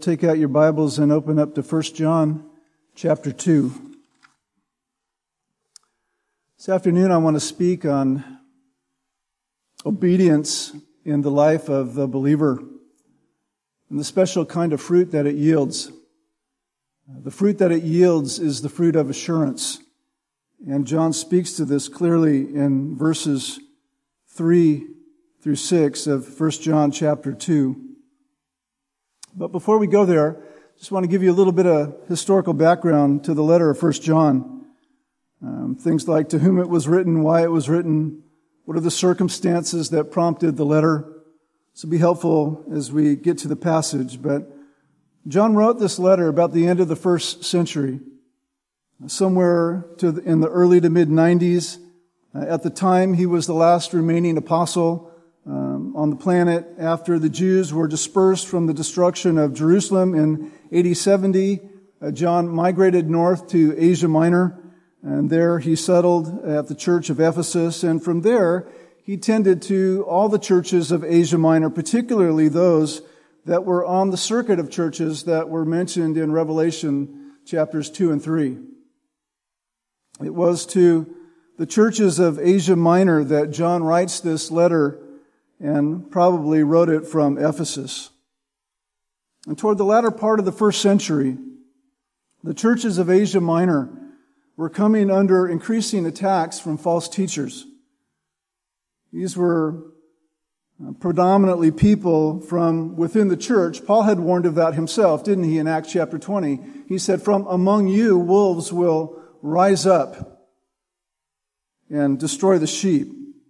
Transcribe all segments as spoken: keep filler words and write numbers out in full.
take out your Bibles and open up to First John chapter two. This afternoon I want to speak on obedience in the life of the believer and the special kind of fruit that it yields. The fruit that it yields is the fruit of assurance. And John speaks to this clearly in verses three through six of First John chapter two. But before we go there, I just want to give you a little bit of historical background to the letter of First John. Um, things like to whom it was written, why it was written, what are the circumstances that prompted the letter. This will be helpful as we get to the passage. But John wrote this letter about the end of the first century, somewhere to the, in the early to mid nineties. Uh, at the time, he was the last remaining apostle um, on the planet after the Jews were dispersed from the destruction of Jerusalem in A D seventy. Uh, John migrated north to Asia Minor, and there he settled at the church of Ephesus. And from there, he tended to all the churches of Asia Minor, particularly those that were on the circuit of churches that were mentioned in Revelation chapters two and three. It was to the churches of Asia Minor that John writes this letter and probably wrote it from Ephesus. And toward the latter part of the first century, the churches of Asia Minor were coming under increasing attacks from false teachers. These were predominantly people from within the church. Paul had warned of that himself, didn't he, in Acts chapter twenty? He said, "From among you wolves will rise up and destroy the sheep."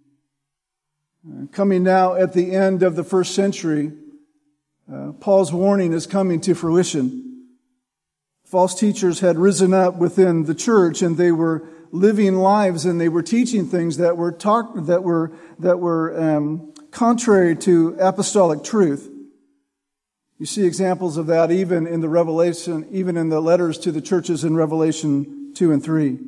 Coming now at the end of the first century, uh, Paul's warning is coming to fruition. False teachers had risen up within the church, and they were living lives, and they were teaching things that were talk, that were that were um, contrary to apostolic truth. You see examples of that even in the Revelation, even in the letters to the churches in Revelation two and three.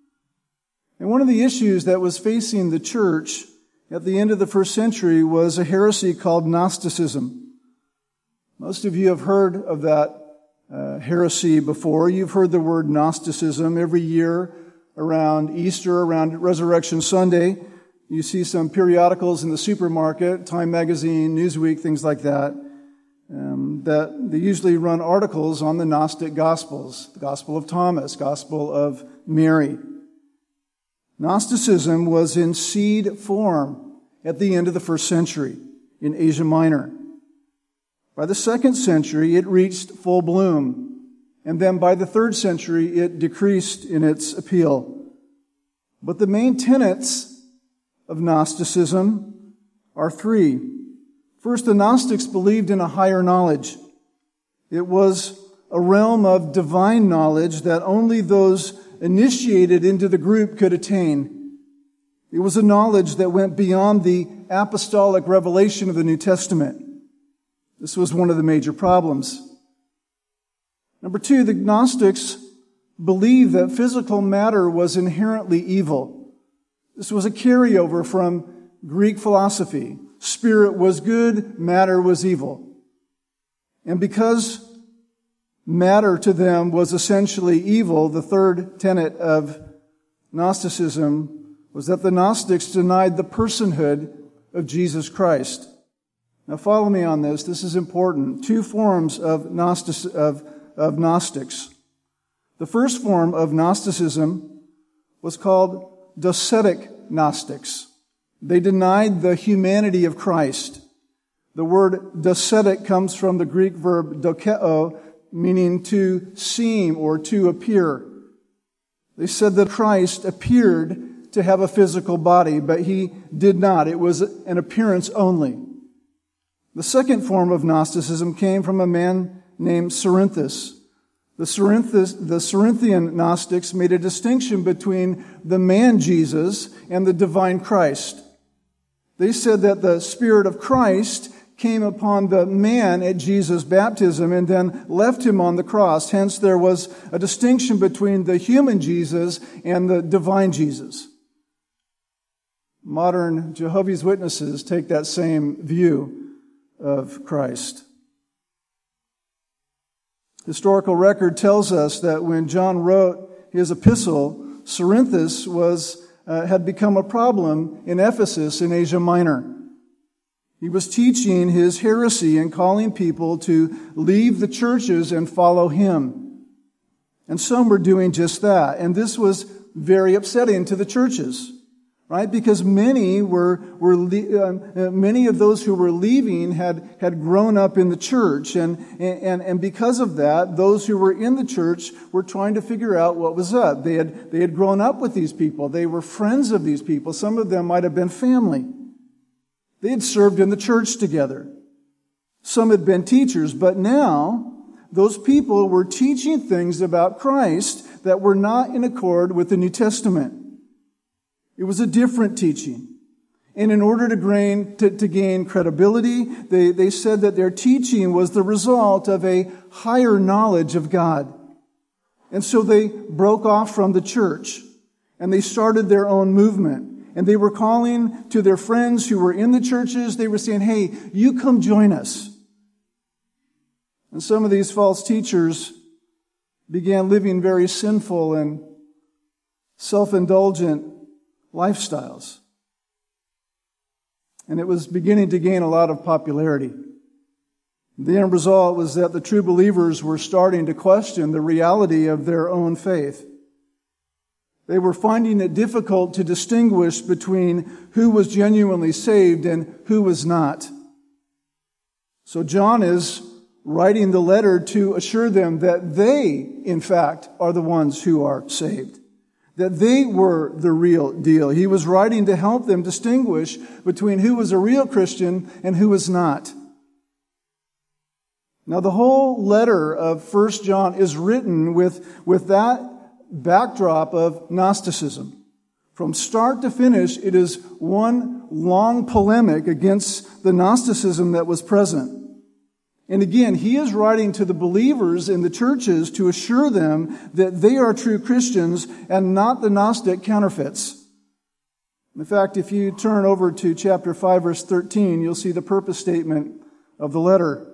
And one of the issues that was facing the church at the end of the first century was a heresy called Gnosticism. Most of you have heard of that uh, heresy before. You've heard the word Gnosticism every year around Easter, around Resurrection Sunday. You see some periodicals in the supermarket, Time Magazine, Newsweek, things like that, um, that they usually run articles on the Gnostic Gospels, the Gospel of Thomas, Gospel of Mary. Gnosticism was in seed form at the end of the first century in Asia Minor. By the second century, it reached full bloom. And then by the third century, it decreased in its appeal. But the main tenets of Gnosticism are three. First, the Gnostics believed in a higher knowledge. It was a realm of divine knowledge that only those initiated into the group could attain. It was a knowledge that went beyond the apostolic revelation of the New Testament. This was one of the major problems. Number two, the Gnostics believed that physical matter was inherently evil. This was a carryover from Greek philosophy. Spirit was good, matter was evil. And because matter to them was essentially evil, the third tenet of Gnosticism was that the Gnostics denied the personhood of Jesus Christ. Now follow me on this. This is important. Two forms of, Gnostic, of, of Gnostics. The first form of Gnosticism was called docetic Gnostics. They denied the humanity of Christ. The word docetic comes from the Greek verb dokeo, meaning to seem or to appear. They said that Christ appeared to have a physical body, but he did not. It was an appearance only. The second form of Gnosticism came from a man named Cerinthus. The, Cerinthus, the Cerinthian Gnostics made a distinction between the man Jesus and the divine Christ. They said that the Spirit of Christ came upon the man at Jesus' baptism and then left him on the cross. Hence, there was a distinction between the human Jesus and the divine Jesus. Modern Jehovah's Witnesses take that same view of Christ. Historical record tells us that when John wrote his epistle, Cerinthus was, uh, had become a problem in Ephesus in Asia Minor. He was teaching his heresy and calling people to leave the churches and follow him. And some were doing just that. And this was very upsetting to the churches, right? Because many were, were uh, many of those who were leaving had, had grown up in the church. And, and, and because of that, those who were in the church were trying to figure out what was up. They had, they had grown up with these people. They were friends of these people. Some of them might have been family. They had served in the church together. Some had been teachers, but now those people were teaching things about Christ that were not in accord with the New Testament. It was a different teaching. And in order to gain, to, to gain credibility, they, they said that their teaching was the result of a higher knowledge of God. And so they broke off from the church and they started their own movement. And they were calling to their friends who were in the churches. They were saying, hey, you come join us. And some of these false teachers began living very sinful and self-indulgent lifestyles. And it was beginning to gain a lot of popularity. The end result was that the true believers were starting to question the reality of their own faith. They were finding it difficult to distinguish between who was genuinely saved and who was not. So John is writing the letter to assure them that they, in fact, are the ones who are saved. That they were the real deal. He was writing to help them distinguish between who was a real Christian and who was not. Now, the whole letter of First John is written with, with that backdrop of Gnosticism. From start to finish, it is one long polemic against the Gnosticism that was present. And again, he is writing to the believers in the churches to assure them that they are true Christians and not the Gnostic counterfeits. In fact, if you turn over to chapter five, verse thirteen, you'll see the purpose statement of the letter.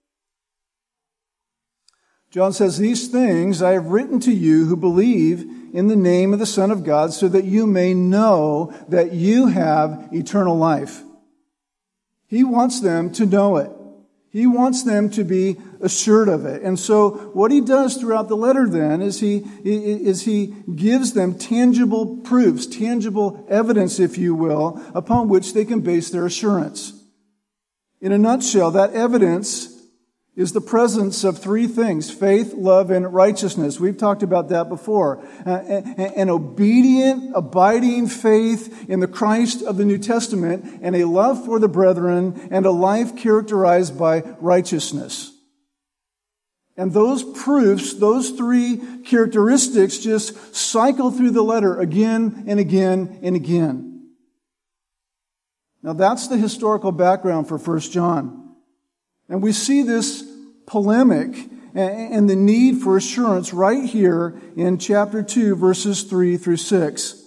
John says, "These things I have written to you who believe in the name of the Son of God, so that you may know that you have eternal life." He wants them to know it. He wants them to be assured of it. And so what he does throughout the letter then is he, is he gives them tangible proofs, tangible evidence, if you will, upon which they can base their assurance. In a nutshell, that evidence is the presence of three things: faith, love, and righteousness. We've talked about that before. Uh, an obedient, abiding faith in the Christ of the New Testament, and a love for the brethren, and a life characterized by righteousness. And those proofs, those three characteristics just cycle through the letter again and again and again. Now that's the historical background for First John. And we see this polemic and the need for assurance right here in chapter two, verses three through six.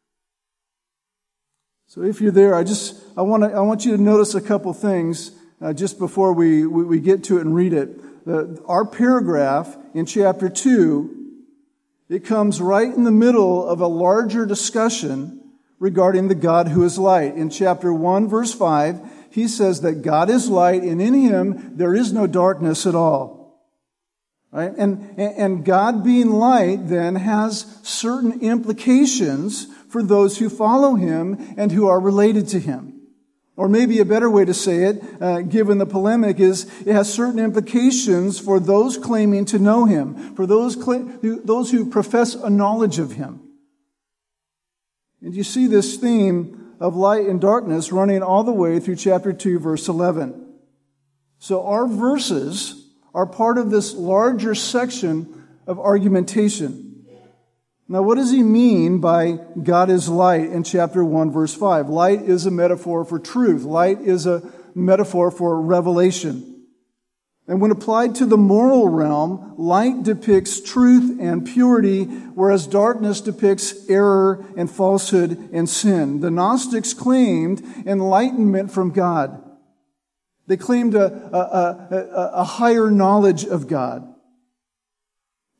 So if you're there, I just, I want to, I want you to notice a couple things uh, just before we, we, we get to it and read it. The, our paragraph in chapter two, it comes right in the middle of a larger discussion regarding the God who is light. In chapter one, verse five, he says that God is light, and in Him there is no darkness at all. Right? And, and God being light then has certain implications for those who follow Him and who are related to Him. Or maybe a better way to say it, uh, given the polemic, is it has certain implications for those claiming to know Him, for those, cl- who, those who profess a knowledge of Him. And you see this theme of light and darkness running all the way through chapter two, verse eleven. So our verses are part of this larger section of argumentation. Now, what does he mean by God is light in chapter one, verse five? Light is a metaphor for truth. Light is a metaphor for revelation. And when applied to the moral realm, light depicts truth and purity, whereas darkness depicts error and falsehood and sin. The Gnostics claimed enlightenment from God. They claimed a, a, a, a higher knowledge of God.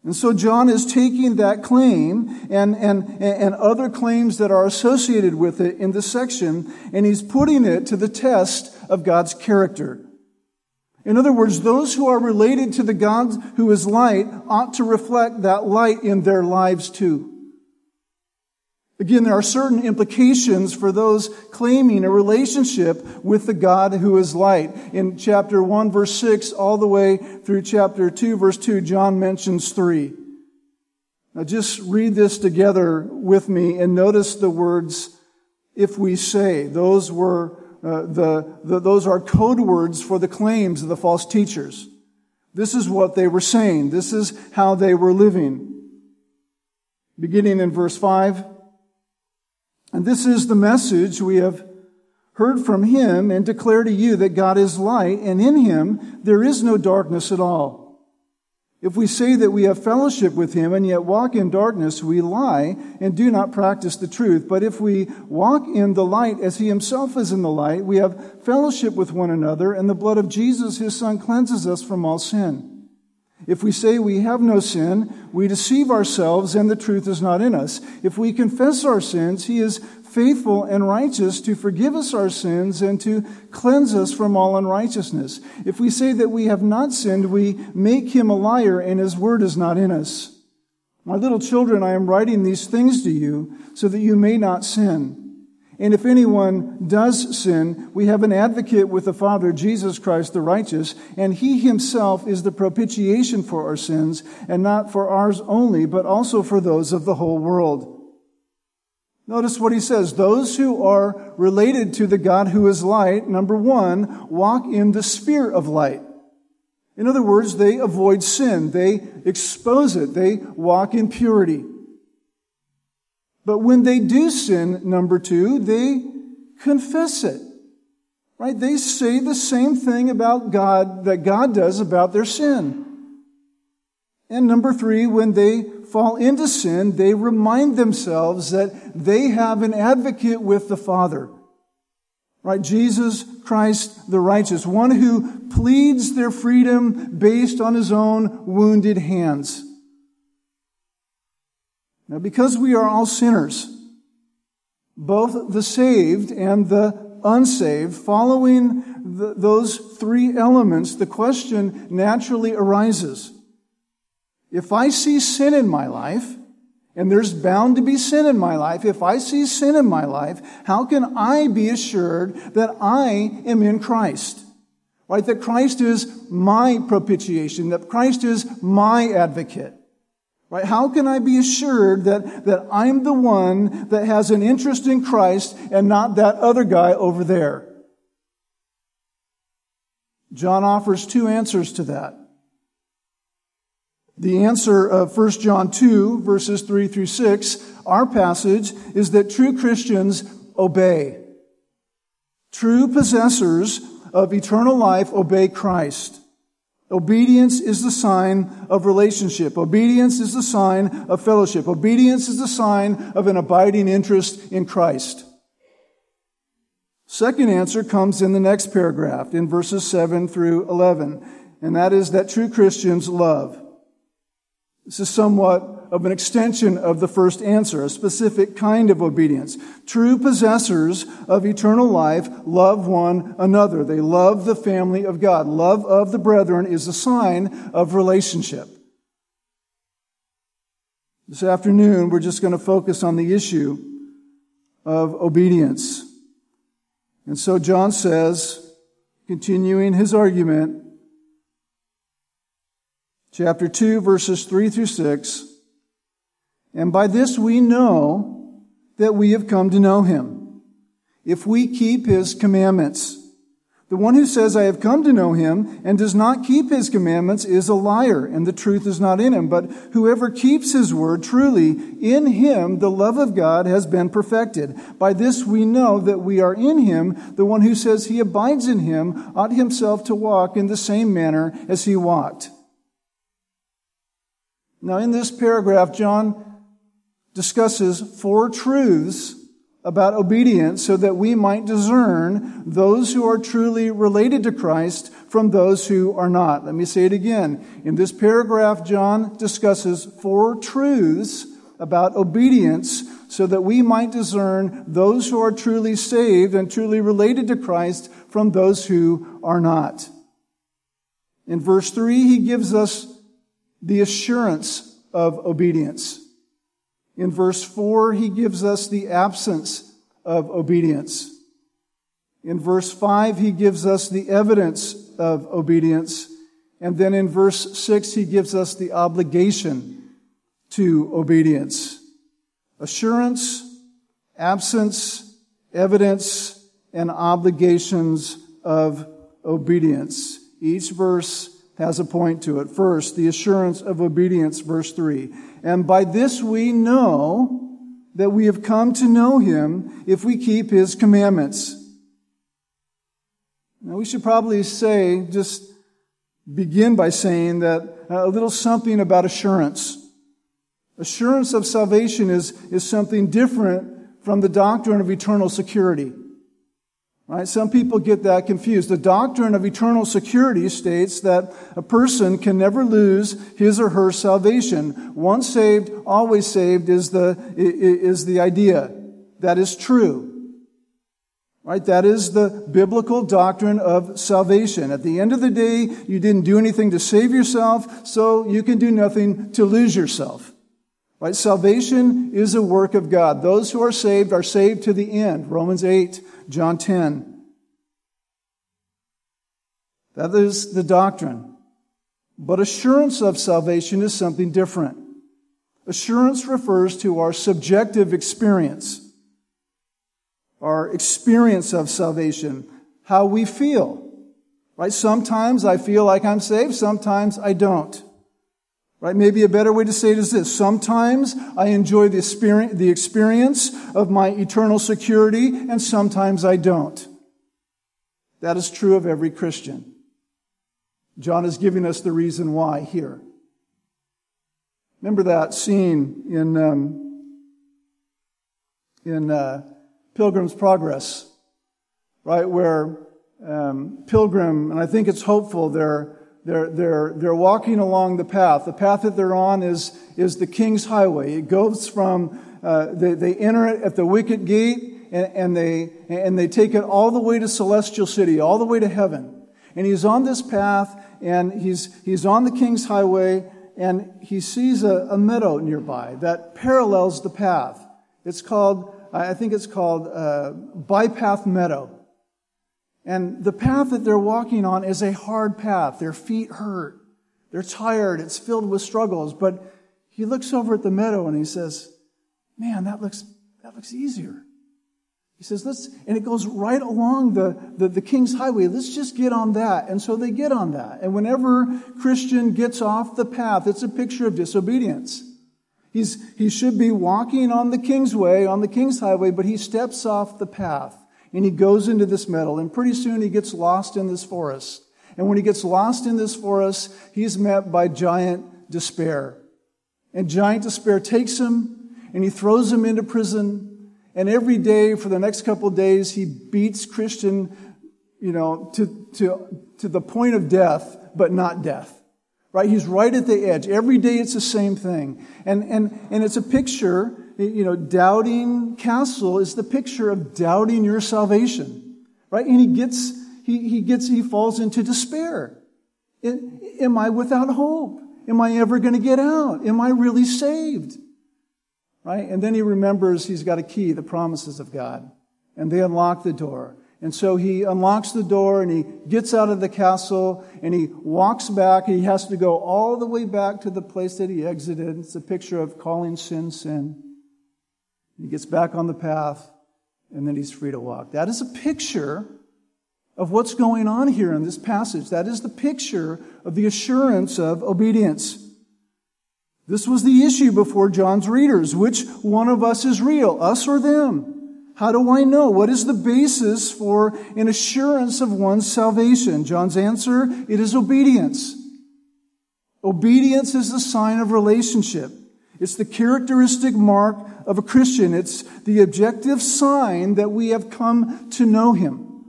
And so John is taking that claim and, and, and other claims that are associated with it in this section, and he's putting it to the test of God's character. In other words, those who are related to the God who is light ought to reflect that light in their lives too. Again, there are certain implications for those claiming a relationship with the God who is light. In chapter one, verse six, all the way through chapter two, verse two, John mentions three. Now just read this together with me and notice the words, if we say. Those were, uh, the, the, those are code words for the claims of the false teachers. This is what they were saying. This is how they were living. Beginning in verse five. And this is the message we have heard from him and declare to you that God is light, and in him there is no darkness at all. If we say that we have fellowship with him and yet walk in darkness, we lie and do not practice the truth. But if we walk in the light as he himself is in the light, we have fellowship with one another, and the blood of Jesus, his Son, cleanses us from all sin. If we say we have no sin, we deceive ourselves and the truth is not in us. If we confess our sins, he is faithful and righteous to forgive us our sins and to cleanse us from all unrighteousness. If we say that we have not sinned, we make him a liar and his word is not in us. My little children, I am writing these things to you so that you may not sin. And if anyone does sin, we have an advocate with the Father, Jesus Christ the righteous, and he himself is the propitiation for our sins, and not for ours only, but also for those of the whole world. Notice what he says. Those who are related to the God who is light, number one, walk in the sphere of light. In other words, they avoid sin. They expose it. They walk in purity. But when they do sin, number two, they confess it. Right? They say the same thing about God that God does about their sin. And number three, when they fall into sin, they remind themselves that they have an advocate with the Father. Right? Jesus Christ the righteous, one who pleads their freedom based on his own wounded hands. Now, because we are all sinners, both the saved and the unsaved, following the, those three elements, the question naturally arises. If I see sin in my life, and there's bound to be sin in my life, if I see sin in my life, how can I be assured that I am in Christ? Right? That Christ is my propitiation, that Christ is my advocate. Right? How can I be assured that, that I'm the one that has an interest in Christ and not that other guy over there? John offers two answers to that. The answer of First John two, verses three through six, our passage, is that true Christians obey. True possessors of eternal life obey Christ. Obedience is the sign of relationship. Obedience is the sign of fellowship. Obedience is the sign of an abiding interest in Christ. Second answer comes in the next paragraph, in verses seven through eleven, and that is that true Christians love. This is somewhat of an extension of the first answer, a specific kind of obedience. True possessors of eternal life love one another. They love the family of God. Love of the brethren is a sign of relationship. This afternoon, we're just going to focus on the issue of obedience. And so John says, continuing his argument, chapter two, verses three through six, and by this we know that we have come to know him, if we keep his commandments. The one who says, I have come to know him, and does not keep his commandments is a liar, and the truth is not in him. But whoever keeps his word, truly in him the love of God has been perfected. By this we know that we are in him. The one who says he abides in him ought himself to walk in the same manner as he walked. Now, in this paragraph, John discusses four truths about obedience so that we might discern those who are truly related to Christ from those who are not. Let me say it again. In this paragraph, John discusses four truths about obedience so that we might discern those who are truly saved and truly related to Christ from those who are not. In verse three, he gives us the assurance of obedience. In verse four, he gives us the absence of obedience. In verse five, he gives us the evidence of obedience. And then in verse six, he gives us the obligation to obedience. Assurance, absence, evidence, and obligations of obedience. Each verse has a point to it. First, the assurance of obedience, verse three. And by this we know that we have come to know him if we keep his commandments. Now we should probably say, just begin by saying that a little something about assurance. Assurance of salvation is, is something different from the doctrine of eternal security. Right? Some people get that confused. The doctrine of eternal security states that a person can never lose his or her salvation. Once saved, always saved is the, is the idea. That is true. Right? That is the biblical doctrine of salvation. At the end of the day, you didn't do anything to save yourself, so you can do nothing to lose yourself. Right? Salvation is a work of God. Those who are saved are saved to the end. Romans eight, John ten. That is the doctrine. But assurance of salvation is something different. Assurance refers to our subjective experience. Our experience of salvation. How we feel. Right? Sometimes I feel like I'm saved, sometimes I don't. Right? Maybe a better way to say it is this. Sometimes I enjoy the experience, the experience of my eternal security, and sometimes I don't. That is true of every Christian. John is giving us the reason why here. Remember that scene in um, in uh, Pilgrim's Progress, right? Where um, Pilgrim, and I think it's hopeful, they're They're, they're, they're walking along the path. The path that they're on is, is the King's Highway. It goes from, uh, they, they enter it at the wicket gate, and, and they, and they take it all the way to Celestial City, all the way to heaven. And he's on this path, and he's, he's on the King's Highway, and he sees a, a meadow nearby that parallels the path. It's called, I think it's called, uh, Bypath Meadow. And the path that they're walking on is a hard path. Their feet hurt. They're tired. It's filled with struggles. But he looks over at the meadow and he says, man, that looks, that looks easier. He says, let's, and it goes right along the, the, the King's Highway. Let's just get on that. And so they get on that. And whenever Christian gets off the path, it's a picture of disobedience. He's, he should be walking on the King's Way, on the King's Highway, but he steps off the path. And he goes into this meadow, and pretty soon he gets lost in this forest. And when he gets lost in this forest, he's met by giant despair. And giant despair takes him, and he throws him into prison. And every day, for the next couple of days, he beats Christian, you know, to, to, to the point of death, but not death. Right? He's right at the edge. Every day it's the same thing. And, and, and it's a picture, you know, Doubting Castle is the picture of doubting your salvation. Right? And he gets, he, he gets, he falls into despair. Am I without hope? Am I ever going to get out? Am I really saved? Right? And then he remembers he's got a key, the promises of God. And they unlock the door. And so he unlocks the door and he gets out of the castle and he walks back, and he has to go all the way back to the place that he exited. It's a picture of calling sin, sin. He gets back on the path, and then he's free to walk. That is a picture of what's going on here in this passage. That is the picture of the assurance of obedience. This was the issue before John's readers. Which one of us is real, us or them? How do I know? What is the basis for an assurance of one's salvation? John's answer, it is obedience. Obedience is the sign of relationship. It's the characteristic mark of a Christian. It's the objective sign that we have come to know Him.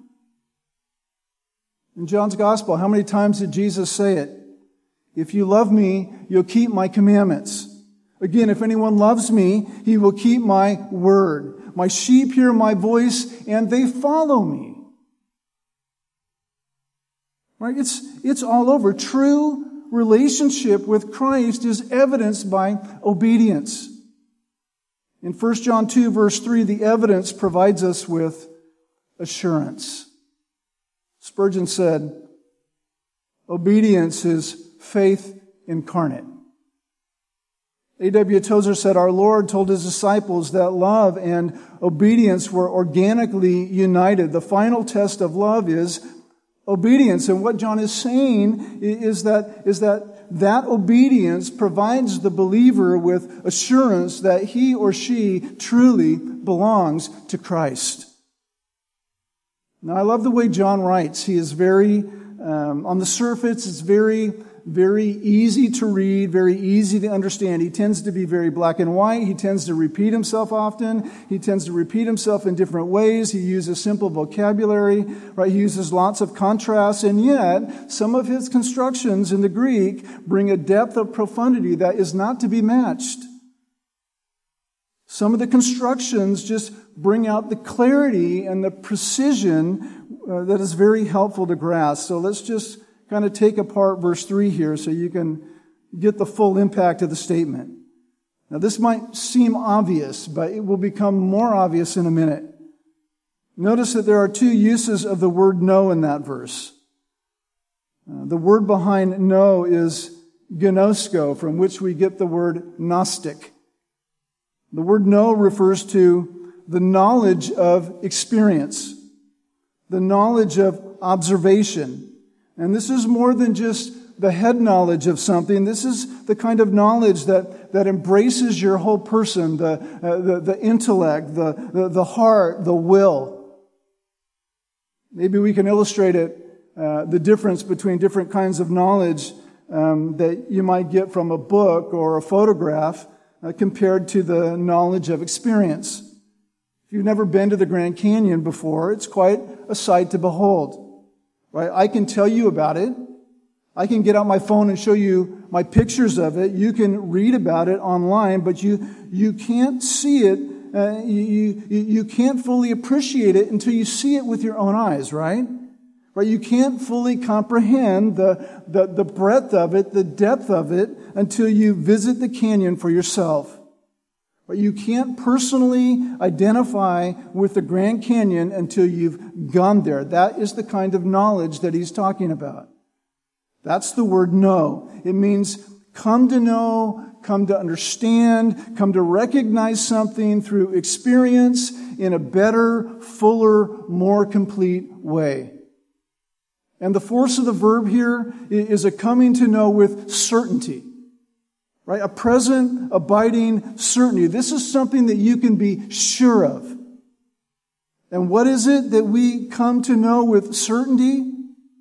In John's Gospel, how many times did Jesus say it? If you love me, you'll keep my commandments. Again, if anyone loves me, he will keep my word. My sheep hear my voice, and they follow me. Right? It's, it's all over. True relationship with Christ is evidenced by obedience. In First John two, verse three, the evidence provides us with assurance. Spurgeon said, obedience is faith incarnate. A W Tozer said, our Lord told His disciples that love and obedience were organically united. The final test of love is obedience. And what John is saying is that, is that that obedience provides the believer with assurance that he or she truly belongs to Christ. Now, I love the way John writes. He is very, um, on the surface, it's very, very easy to read, very easy to understand. He tends to be very black and white. He tends to repeat himself often. He tends to repeat himself in different ways. He uses simple vocabulary, right? He uses lots of contrasts, and yet some of his constructions in the Greek bring a depth of profundity that is not to be matched. Some of the constructions just bring out the clarity and the precision uh, that is very helpful to grasp. So let's just kind of take apart verse three here so you can get the full impact of the statement. Now, this might seem obvious, but it will become more obvious in a minute. Notice that there are two uses of the word know in that verse. Uh, the word behind know is gnosko, from which we get the word Gnostic. The word know refers to the knowledge of experience, the knowledge of observation. And this is more than just the head knowledge of something. This is the kind of knowledge that, that embraces your whole person, the, uh, the, the intellect, the, the, the heart, the will. Maybe we can illustrate it, uh, the difference between different kinds of knowledge um, that you might get from a book or a photograph uh, compared to the knowledge of experience. If you've never been to the Grand Canyon before, it's quite a sight to behold. Right? I can tell you about it. I can get out my phone and show you my pictures of it. You can read about it online, but you you can't see it. Uh, you, you you can't fully appreciate it until you see it with your own eyes, right? Right? You can't fully comprehend the, the the breadth of it, the depth of it, until you visit the canyon for yourself. But you can't personally identify with the Grand Canyon until you've gone there. That is the kind of knowledge that he's talking about. That's the word know. It means come to know, come to understand, come to recognize something through experience in a better, fuller, more complete way. And the force of the verb here is a coming to know with certainty. Right? A present, abiding certainty. This is something that you can be sure of. And what is it that we come to know with certainty?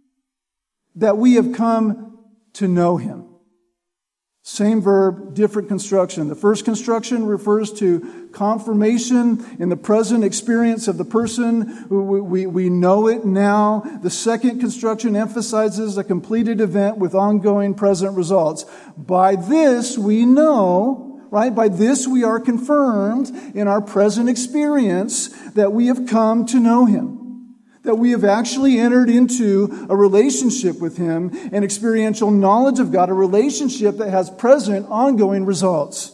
That we have come to know Him. Same verb, different construction. The first construction refers to confirmation in the present experience of the person. We, we, we know it now. The second construction emphasizes a completed event with ongoing present results. By this we know, right? By this we are confirmed in our present experience that we have come to know Him. That we have actually entered into a relationship with Him, an experiential knowledge of God, a relationship that has present, ongoing results.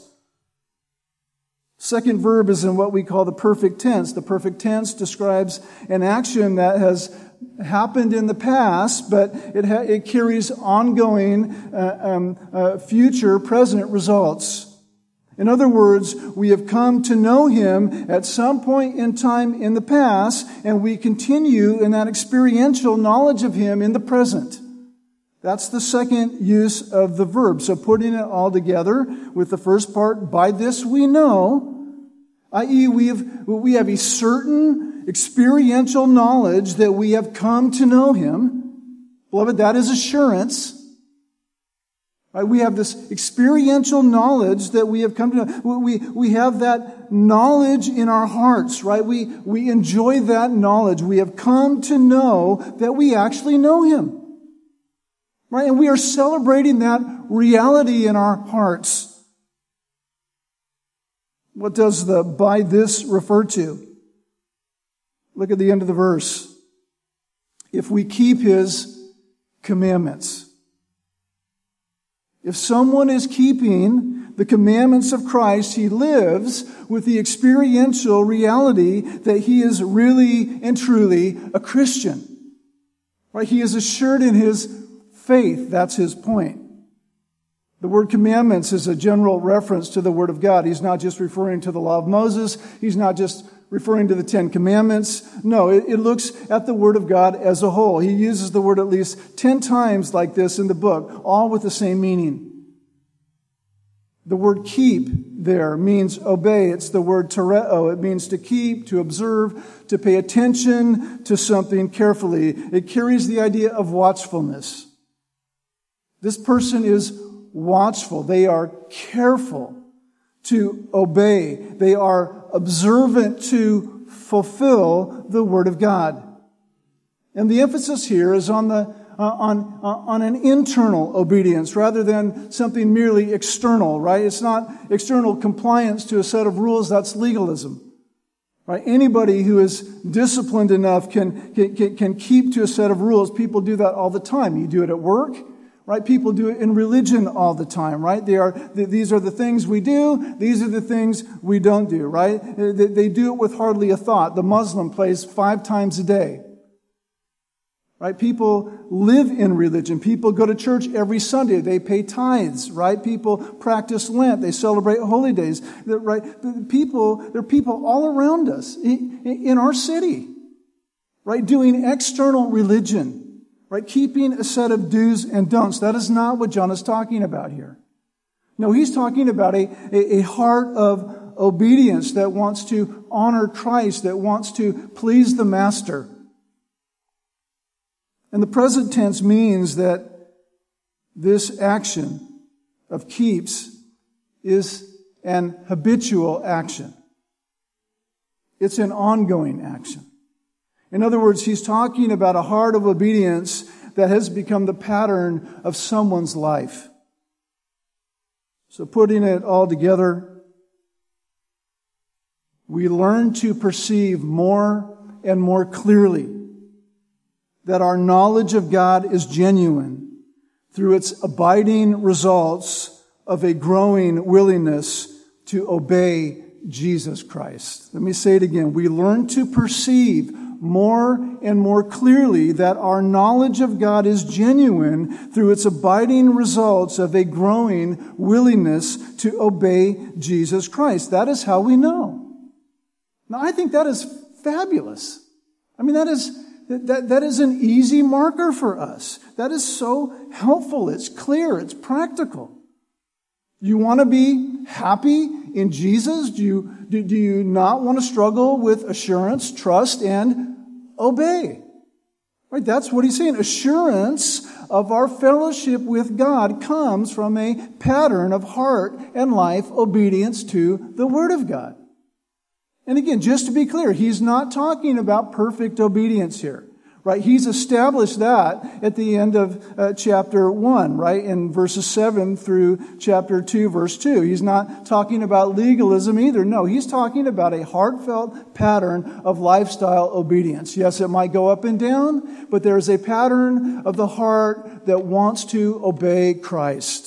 Second verb is in what we call the perfect tense. The perfect tense describes an action that has happened in the past, but it, ha- it carries ongoing, uh, um, uh, future, present results. In other words, we have come to know Him at some point in time in the past, and we continue in that experiential knowledge of Him in the present. That's the second use of the verb. So putting it all together with the first part, by this we know, that is we have, we have a certain experiential knowledge that we have come to know Him. Beloved, that is assurance. Right? We have this experiential knowledge that we have come to know. We, we have that knowledge in our hearts, right? We, we enjoy that knowledge. We have come to know that we actually know Him. Right? And we are celebrating that reality in our hearts. What does the by this refer to? Look at the end of the verse. If we keep His commandments. If someone is keeping the commandments of Christ, he lives with the experiential reality that he is really and truly a Christian. Right? He is assured in his faith. That's his point. The word commandments is a general reference to the Word of God. He's not just referring to the law of Moses. He's not just referring to the Ten Commandments. No, it, it looks at the Word of God as a whole. He uses the word at least ten times like this in the book, all with the same meaning. The word keep there means obey. It's the word tereo. It means to keep, to observe, to pay attention to something carefully. It carries the idea of watchfulness. This person is watchful. They are careful to obey. They are observant to fulfill the Word of God. And the emphasis here is on the uh, on uh, on an internal obedience rather than something merely external, right? It's not external compliance to a set of rules. That's legalism, right? Anybody who is disciplined enough can can can keep to a set of rules. People do that all the time. You do it at work. Right? People do it in religion all the time, right? They are, these are the things we do. These are the things we don't do, right? They do it with hardly a thought. The Muslim prays five times a day. Right? People live in religion. People go to church every Sunday. They pay tithes, right? People practice Lent. They celebrate holy days, right? People, there are people all around us in our city, right? Doing external religion. Right? Keeping a set of do's and don'ts. That is not what John is talking about here. No, he's talking about a, a, a heart of obedience that wants to honor Christ, that wants to please the Master. And the present tense means that this action of keeps is an habitual action. It's an ongoing action. In other words, he's talking about a heart of obedience that has become the pattern of someone's life. So putting it all together, we learn to perceive more and more clearly that our knowledge of God is genuine through its abiding results of a growing willingness to obey Jesus Christ. Let me say it again. We learn to perceive more and more clearly that our knowledge of God is genuine through its abiding results of a growing willingness to obey Jesus Christ. That is how we know. Now, I think that is fabulous. I mean, that is, that, that is an easy marker for us. That is so helpful. It's clear. It's practical. You want to be happy in Jesus? Do you, do, do you not want to struggle with assurance, trust, and obey? Right? That's what he's saying. Assurance of our fellowship with God comes from a pattern of heart and life obedience to the Word of God. And again, just to be clear, he's not talking about perfect obedience here. Right? He's established that at the end of uh, chapter one, right? In verses seven through chapter two, verse two. He's not talking about legalism either. No, he's talking about a heartfelt pattern of lifestyle obedience. Yes, it might go up and down, but there is a pattern of the heart that wants to obey Christ.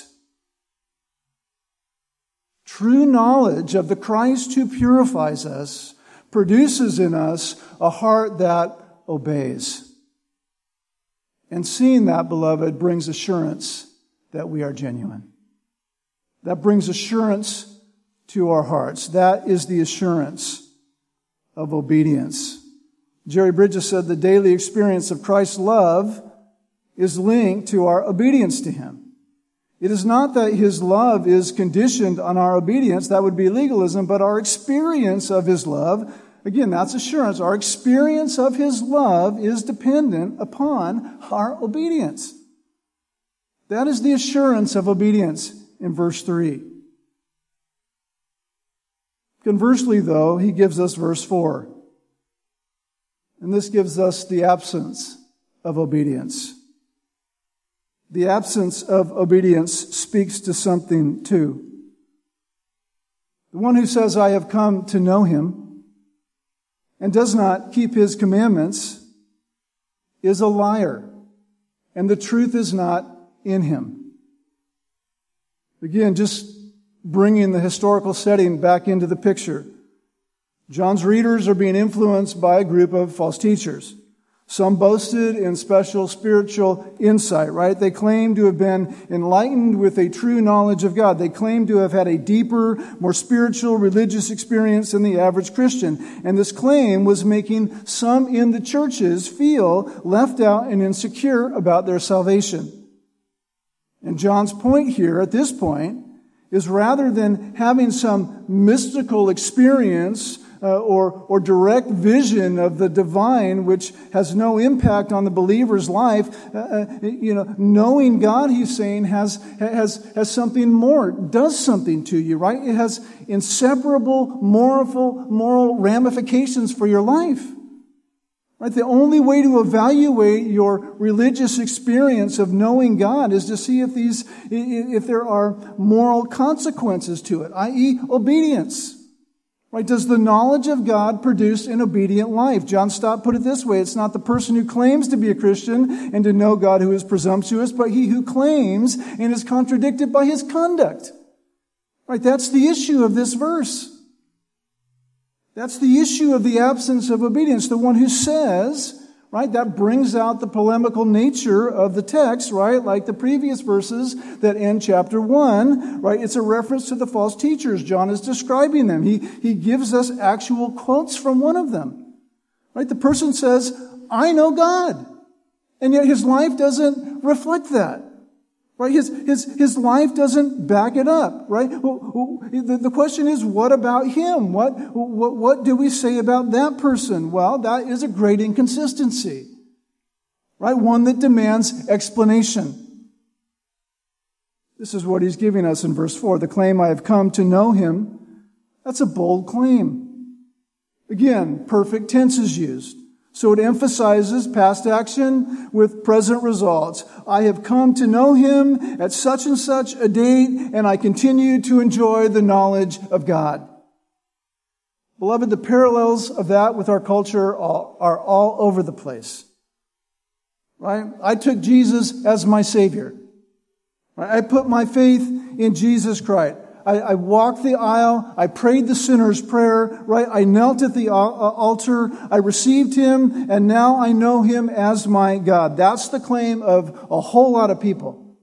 True knowledge of the Christ who purifies us produces in us a heart that obeys. And seeing that, beloved, brings assurance that we are genuine. That brings assurance to our hearts. That is the assurance of obedience. Jerry Bridges said the daily experience of Christ's love is linked to our obedience to Him. It is not that His love is conditioned on our obedience. That would be legalism. But our experience of His love, again, that's assurance. Our experience of His love is dependent upon our obedience. That is the assurance of obedience in verse three. Conversely, though, he gives us verse four. And this gives us the absence of obedience. The absence of obedience speaks to something too. The one who says, I have come to know him, and does not keep his commandments, is a liar, and the truth is not in him. Again, just bringing the historical setting back into the picture. John's readers are being influenced by a group of false teachers. Some boasted in special spiritual insight, right? They claimed to have been enlightened with a true knowledge of God. They claimed to have had a deeper, more spiritual, religious experience than the average Christian. And this claim was making some in the churches feel left out and insecure about their salvation. And John's point here, at this point, is rather than having some mystical experience Uh, or, or direct vision of the divine, which has no impact on the believer's life, uh, uh, you know, knowing God, he's saying, has, has, has something more, does something to you, right? It has inseparable moral, moral ramifications for your life. Right? The only way to evaluate your religious experience of knowing God is to see if these, if there are moral consequences to it, that is obedience. Right? Does the knowledge of God produce an obedient life? John Stott put it this way: it's not the person who claims to be a Christian and to know God who is presumptuous, but he who claims and is contradicted by his conduct. Right? That's the issue of this verse. That's the issue of the absence of obedience. The one who says, right, that brings out the polemical nature of the text, right, like the previous verses that end chapter one, right? It's a reference to the false teachers. John is describing them. He, he gives us actual quotes from one of them, right? The person says, I know God, and yet his life doesn't reflect that, right? His, his, his life doesn't back it up, right? The, the question is, what about him? What, what, what do we say about that person? Well, that is a great inconsistency, right? One that demands explanation. This is what he's giving us in verse four. The claim, I have come to know him, that's a bold claim. Again, perfect tense is used. So it emphasizes past action with present results. I have come to know him at such and such a date, and I continue to enjoy the knowledge of God. Beloved, the parallels of that with our culture are all over the place. Right? I took Jesus as my Savior. Right? I put my faith in Jesus Christ. I, I walked the aisle. I prayed the sinner's prayer, right? I knelt at the altar. I received him, and now I know him as my God. That's the claim of a whole lot of people.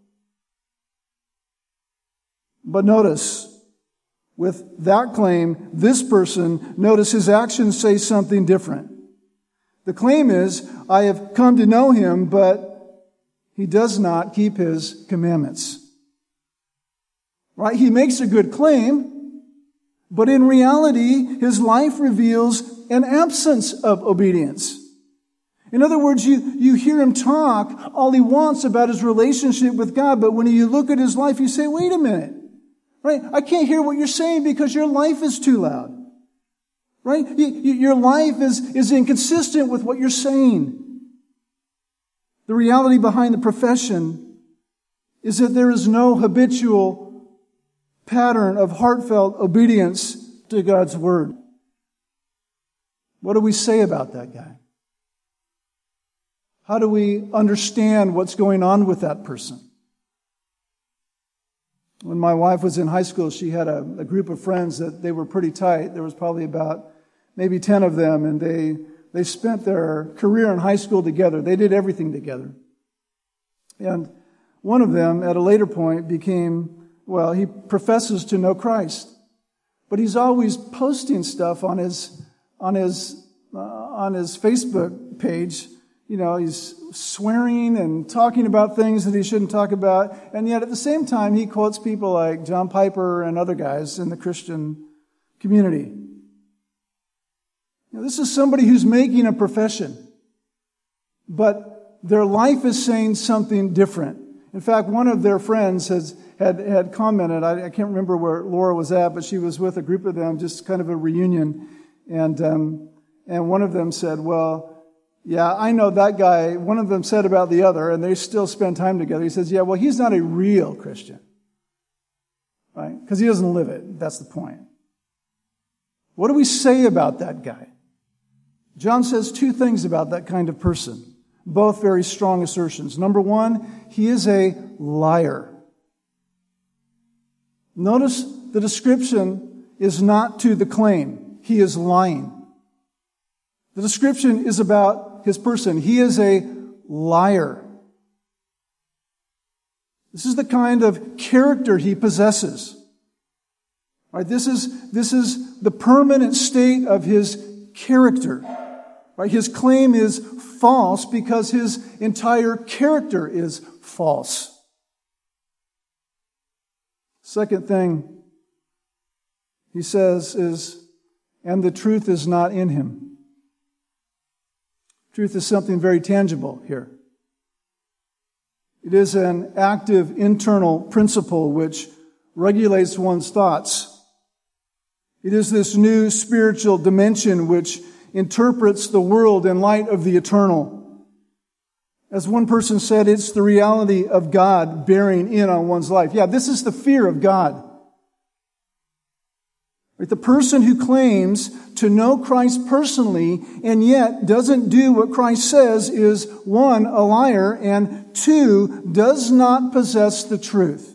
But notice, with that claim, this person, notice his actions say something different. The claim is, I have come to know him, but he does not keep his commandments. Right? He makes a good claim, but in reality, his life reveals an absence of obedience. In other words, you, you hear him talk all he wants about his relationship with God, but when you look at his life, you say, wait a minute. Right? I can't hear what you're saying because your life is too loud. Right? You, you, your life is, is inconsistent with what you're saying. The reality behind the profession is that there is no habitual pattern of heartfelt obedience to God's word. What do we say about that guy? How do we understand what's going on with that person? When my wife was in high school, she had a, a group of friends that they were pretty tight. There was probably about maybe ten of them, and they, they spent their career in high school together. They did everything together. And one of them, at a later point, became Well, he professes to know Christ, but he's always posting stuff on his on his uh, on his Facebook page. You know, he's swearing and talking about things that he shouldn't talk about, and yet at the same time, he quotes people like John Piper and other guys in the Christian community. You know, this is somebody who's making a profession, but their life is saying something different. In fact, one of their friends has, had, had commented, I, I can't remember where Laura was at, but she was with a group of them, just kind of a reunion. And, um, and one of them said, well, yeah, I know that guy. One of them said about the other, and they still spend time together. He says, yeah, well, he's not a real Christian. Right? Because he doesn't live it. That's the point. What do we say about that guy? John says two things about that kind of person. Both very strong assertions. Number one, he is a liar. Notice the description is not to the claim. He is lying. The description is about his person. He is a liar. This is the kind of character he possesses. Right? This is, this is the permanent state of his character. Right? His claim is false because his entire character is false. Second thing he says is, and the truth is not in him. Truth is something very tangible here. It is an active internal principle which regulates one's thoughts. It is this new spiritual dimension which interprets the world in light of the eternal. As one person said, it's the reality of God bearing in on one's life. Yeah, this is the fear of God. Right? The person who claims to know Christ personally and yet doesn't do what Christ says is, one, a liar, and two, does not possess the truth.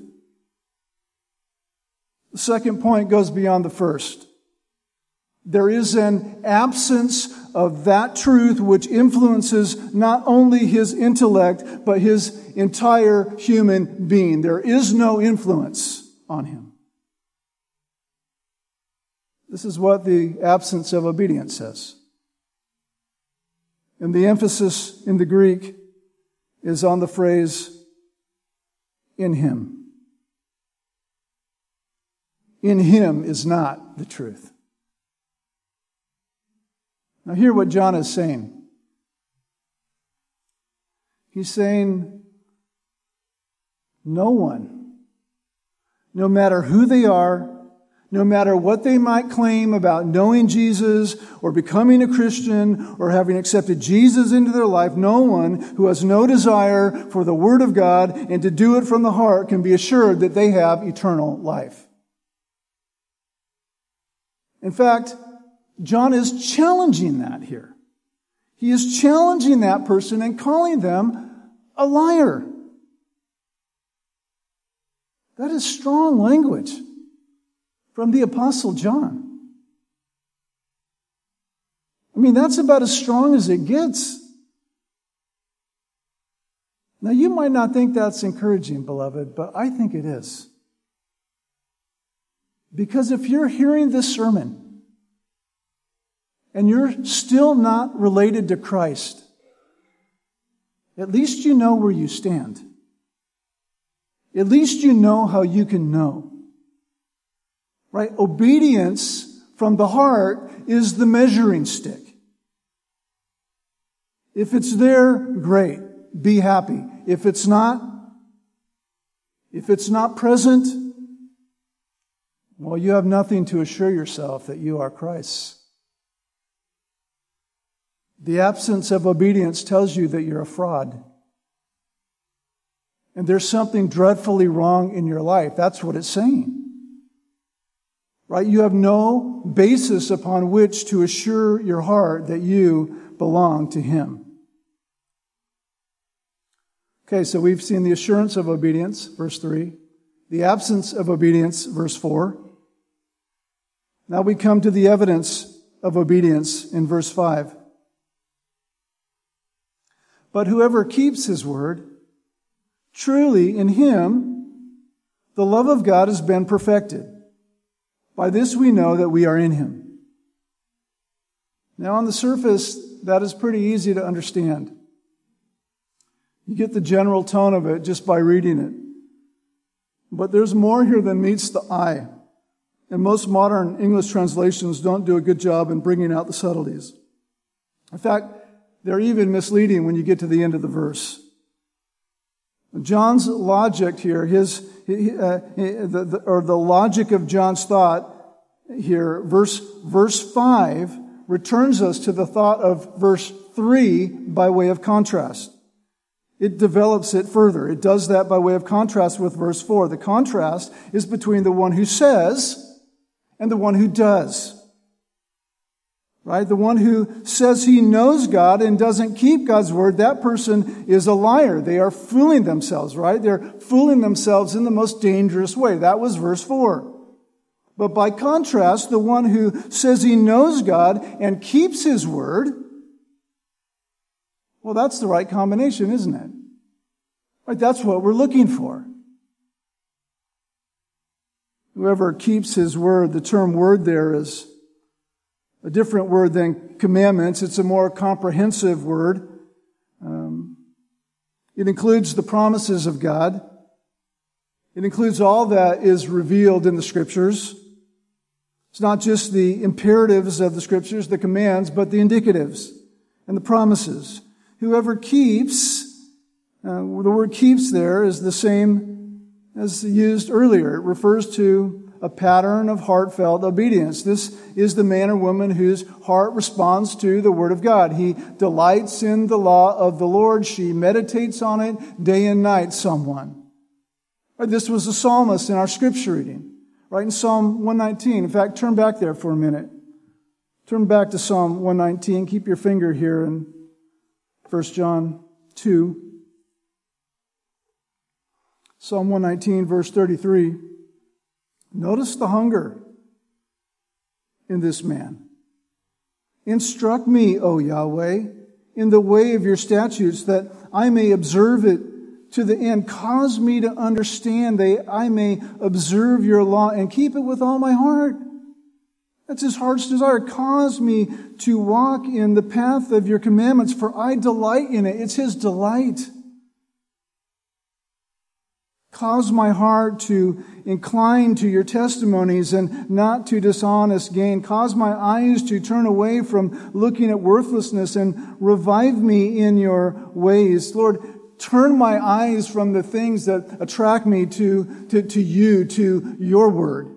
The second point goes beyond the first. There is an absence of that truth which influences not only his intellect, but his entire human being. There is no influence on him. This is what the absence of obedience says. And the emphasis in the Greek is on the phrase, in him. In him is not the truth. Now hear what John is saying. He's saying, no one, no matter who they are, no matter what they might claim about knowing Jesus or becoming a Christian or having accepted Jesus into their life, no one who has no desire for the Word of God and to do it from the heart can be assured that they have eternal life. In fact, John is challenging that here. He is challenging that person and calling them a liar. That is strong language from the Apostle John. I mean, that's about as strong as it gets. Now, you might not think that's encouraging, beloved, but I think it is. Because if you're hearing this sermon and you're still not related to Christ, at least you know where you stand. At least you know how you can know. Right? Obedience from the heart is the measuring stick. If it's there, great. Be happy. If it's not, if it's not present, well, you have nothing to assure yourself that you are Christ's. The absence of obedience tells you that you're a fraud. And there's something dreadfully wrong in your life. That's what it's saying. Right? You have no basis upon which to assure your heart that you belong to Him. Okay, so we've seen the assurance of obedience, verse three. The absence of obedience, verse four. Now we come to the evidence of obedience in verse five. But whoever keeps His word, truly in Him the love of God has been perfected. By this we know that we are in Him. Now on the surface, that is pretty easy to understand. You get the general tone of it just by reading it. But there's more here than meets the eye. And most modern English translations don't do a good job in bringing out the subtleties. In fact, they're even misleading when you get to the end of the verse. John's logic here, his, uh, the, the, or the logic of John's thought here, verse, verse five, returns us to the thought of verse three by way of contrast. It develops it further. It does that by way of contrast with verse four. The contrast is between the one who says and the one who does. Right? The one who says he knows God and doesn't keep God's word, that person is a liar. They are fooling themselves, right? They're fooling themselves in the most dangerous way. That was verse four. But by contrast, the one who says he knows God and keeps his word, well, that's the right combination, isn't it? Right? That's what we're looking for. Whoever keeps his word, the term word there is a different word than commandments. It's a more comprehensive word. Um, it includes the promises of God. It includes all that is revealed in the Scriptures. It's not just the imperatives of the Scriptures, the commands, but the indicatives and the promises. Whoever keeps, uh, the word keeps there is the same as used earlier. It refers to a pattern of heartfelt obedience. This is the man or woman whose heart responds to the Word of God. He delights in the law of the Lord. She meditates on it day and night, someone. This was the psalmist in our scripture reading, right in Psalm one nineteen. In fact, turn back there for a minute. Turn back to Psalm one nineteen. Keep your finger here in First John two. Psalm one nineteen, verse thirty-three. Notice the hunger in this man. Instruct me, O Yahweh, in the way of your statutes, that I may observe it to the end. Cause me to understand that I may observe your law and keep it with all my heart. That's his heart's desire. Cause me to walk in the path of your commandments, for I delight in it. It's his delight. Cause my heart to incline to your testimonies and not to dishonest gain. Cause my eyes to turn away from looking at worthlessness and revive me in your ways. Lord, turn my eyes from the things that attract me to, to, to you, to your word.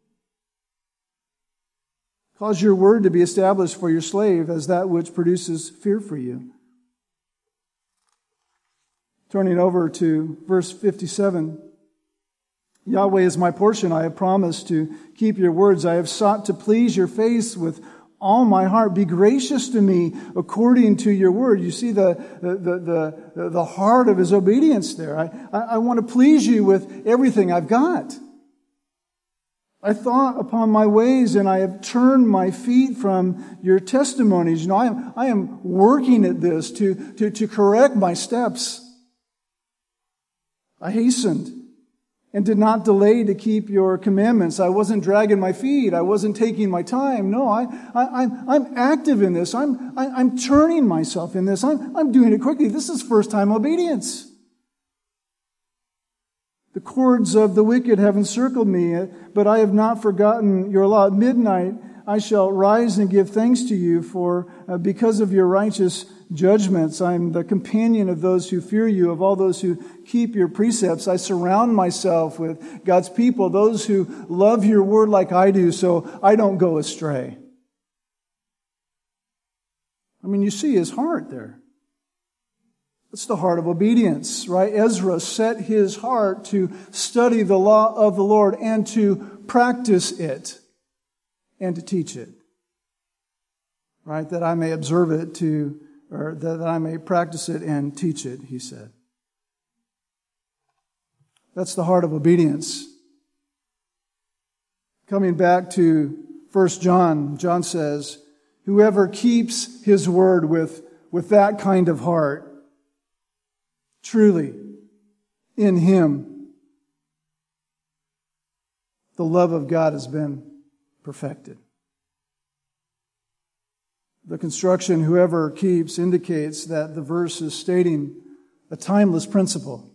Cause your word to be established for your slave as that which produces fear for you. Turning over to verse fifty-seven. Yahweh is my portion. I have promised to keep your words. I have sought to please your face with all my heart. Be gracious to me according to your word. You see the, the, the, the, the heart of his obedience there. I, I, I want to please you with everything I've got. I thought upon my ways and I have turned my feet from your testimonies. You know, I am, I am working at this to, to, to correct my steps. I hastened and did not delay to keep your commandments. I wasn't dragging my feet. I wasn't taking my time. No, I, I, I'm, I'm active in this. I'm, I, I'm turning myself in this. I'm, I'm doing it quickly. This is first-time obedience. The cords of the wicked have encircled me, but I have not forgotten your law. At midnight I shall rise and give thanks to you, for uh, because of your righteous judgments, I'm the companion of those who fear you, of all those who keep your precepts. I surround myself with God's people, those who love your word like I do, so I don't go astray. I mean, you see his heart there. It's the heart of obedience, right? Ezra set his heart to study the law of the Lord and to practice it and to teach it, right? That I may observe it to, or that I may practice it and teach it, he said. That's the heart of obedience. Coming back to First John, John says, whoever keeps his word with, with that kind of heart, truly, in him, the love of God has been perfected. The construction, whoever keeps, indicates that the verse is stating a timeless principle.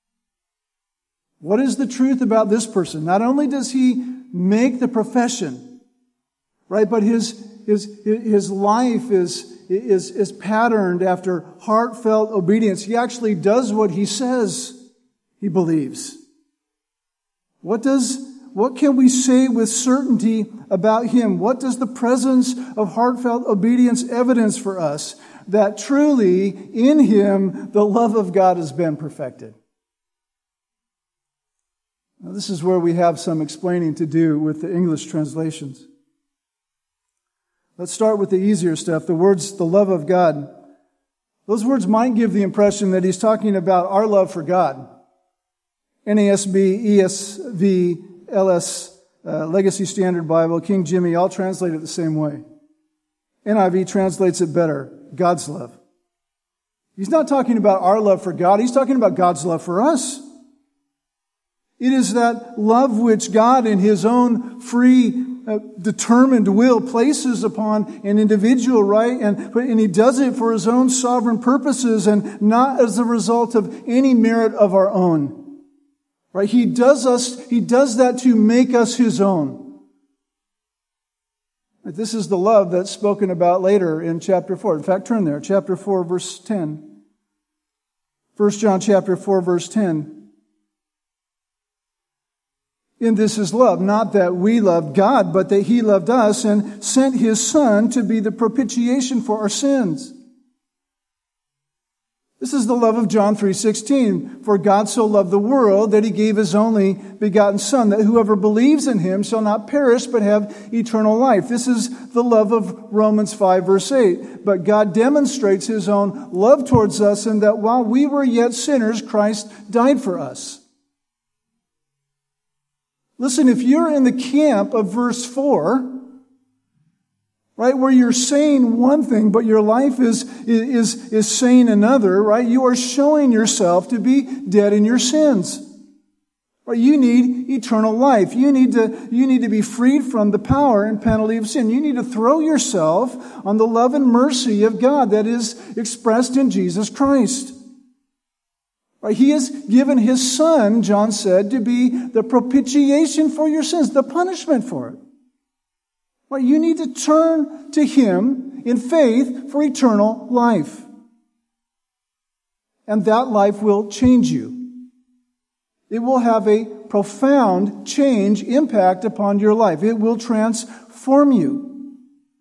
What is the truth about this person? Not only does he make the profession, right, but his his his life is is is patterned after heartfelt obedience. He actually does what he says. he believes. What does, what can we say with certainty about him? What does the presence of heartfelt obedience evidence for us? That truly in him the love of God has been perfected. Now, this is where we have some explaining to do with the English translations. Let's start with the easier stuff. The words, the love of God. Those words might give the impression that he's talking about our love for God. N A S B, E S V, L S, uh, Legacy Standard Bible, King Jimmy, all translate it the same way. N I V translates it better. God's love. He's not talking about our love for God. He's talking about God's love for us. It is that love which God in his own free, uh, determined will places upon an individual, right? And, and he does it for his own sovereign purposes and not as a result of any merit of our own. Right? He does us, he does that to make us his own. Right? This is the love that's spoken about later in chapter four. In fact, turn there. Chapter four, verse ten. First John chapter four, verse ten. In this is love, not that we loved God, but that he loved us and sent his Son to be the propitiation for our sins. This is the love of John three sixteen. For God so loved the world that he gave his only begotten Son, that whoever believes in him shall not perish but have eternal life. This is the love of Romans five verse eight. But God demonstrates his own love towards us in that while we were yet sinners, Christ died for us. Listen, if you're in the camp of verse four, right, where you're saying one thing, but your life is, is, is saying another, right, you are showing yourself to be dead in your sins. Right, you need eternal life. You need to, you need to be freed from the power and penalty of sin. You need to throw yourself on the love and mercy of God that is expressed in Jesus Christ. Right, he has given his Son, John said, to be the propitiation for your sins, the punishment for it. Right, you need to turn to him in faith for eternal life. And that life will change you. It will have a profound change, impact upon your life. It will transform you.